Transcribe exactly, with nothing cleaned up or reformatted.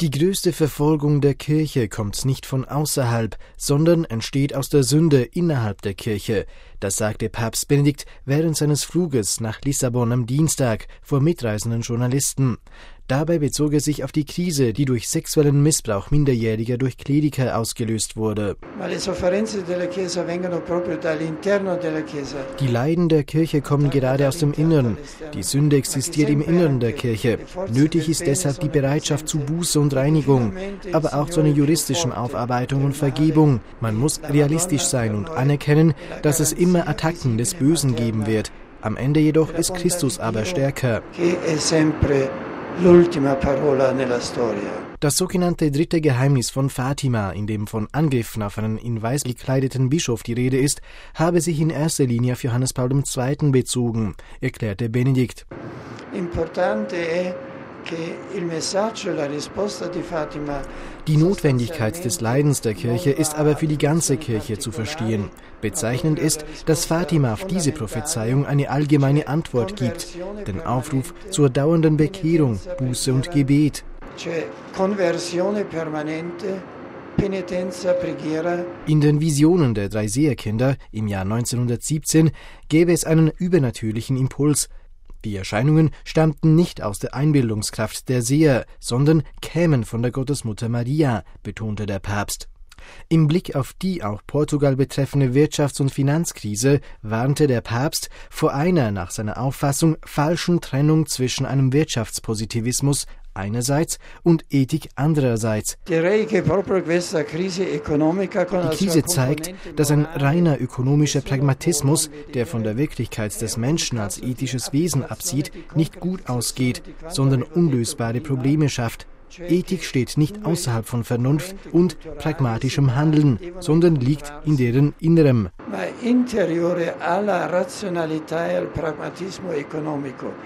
Die größte Verfolgung der Kirche kommt nicht von außerhalb, sondern entsteht aus der Sünde innerhalb der Kirche. Das sagte Papst Benedikt während seines Fluges nach Lissabon am Dienstag vor mitreisenden Journalisten. Dabei bezog er sich auf die Krise, die durch sexuellen Missbrauch Minderjähriger durch Kleriker ausgelöst wurde. Die Leiden der Kirche kommen gerade aus dem Innern. Die Sünde existiert im Innern der Kirche. Nötig ist deshalb die Bereitschaft zu Buße und Reinigung, aber auch zu einer juristischen Aufarbeitung und Vergebung. Man muss realistisch sein und anerkennen, dass es immer Attacken des Bösen geben wird. Am Ende jedoch ist Christus aber stärker. Das sogenannte dritte Geheimnis von Fatima, in dem von Angriffen auf einen in weiß gekleideten Bischof die Rede ist, habe sich in erster Linie auf Johannes Paul der Zweite bezogen, erklärte Benedikt. Die Notwendigkeit des Leidens der Kirche ist aber für die ganze Kirche zu verstehen. Bezeichnend ist, dass Fatima auf diese Prophezeiung eine allgemeine Antwort gibt, den Aufruf zur dauernden Bekehrung, Buße und Gebet. In den Visionen der drei Seherkinder im Jahr neunzehnhundertsiebzehn gäbe es einen übernatürlichen Impuls. Die Erscheinungen stammten nicht aus der Einbildungskraft der Seher, sondern kämen von der Gottesmutter Maria, betonte der Papst. Im Blick auf die auch Portugal betreffende Wirtschafts- und Finanzkrise warnte der Papst vor einer, nach seiner Auffassung, falschen Trennung zwischen einem Wirtschaftspositivismus einerseits und Ethik andererseits. Die Krise zeigt, dass ein reiner ökonomischer Pragmatismus, der von der Wirklichkeit des Menschen als ethisches Wesen absieht, nicht gut ausgeht, sondern unlösbare Probleme schafft. Ethik steht nicht außerhalb von Vernunft und pragmatischem Handeln, sondern liegt in deren Innerem.